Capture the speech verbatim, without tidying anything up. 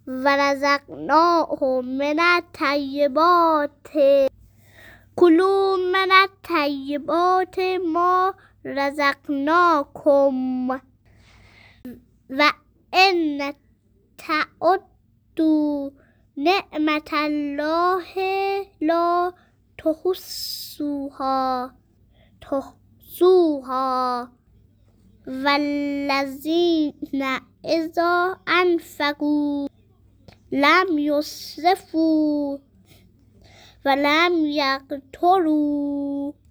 ورزقناهم من الطیبات کلوا من الطیبات ما رزقناکم و ان تعدوا نعمت الله لا تحصوها تحصوها والذین اذا انفقوا لم یسرفوا ولم یقتروا